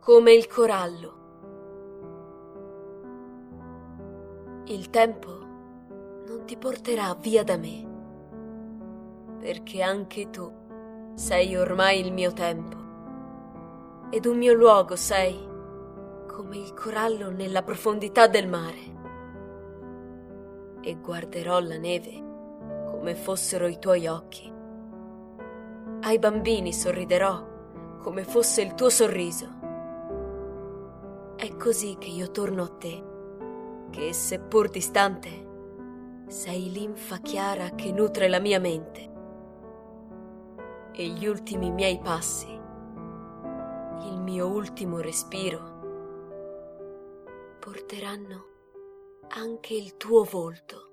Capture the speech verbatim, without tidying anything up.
come il corallo. Il tempo non ti porterà via da me, perché anche tu sei ormai il mio tempo, ed un mio luogo sei, come il corallo nella profondità del mare. E guarderò la neve come fossero i tuoi occhi. Ai bambini sorriderò come fosse il tuo sorriso. È così che io torno a te, che seppur distante, sei linfa chiara che nutre la mia mente. E gli ultimi miei passi, il mio ultimo respiro, porteranno anche il tuo volto.